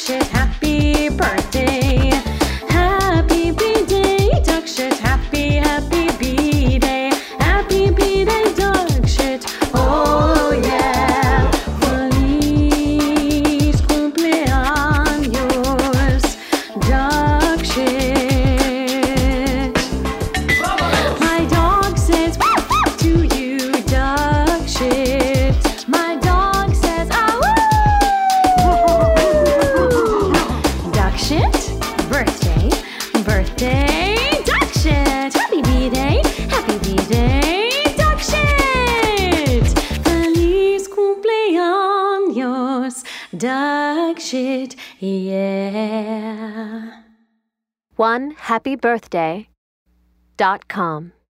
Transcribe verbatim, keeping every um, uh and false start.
shit, happy birthday. Happy B-Day, duck shit, happy, happy B-Day. Happy B-Day, duck shit, oh yeah. Feliz cumpleaños, duck shit. My dog says to you, duck shit. My dog says, ah woo! Duck shit, birthday, birthday, duck shit. Happy B-Day, happy B-Day, duck shit. Feliz cumpleaños, duck shit, yeah. one happy birthday dot com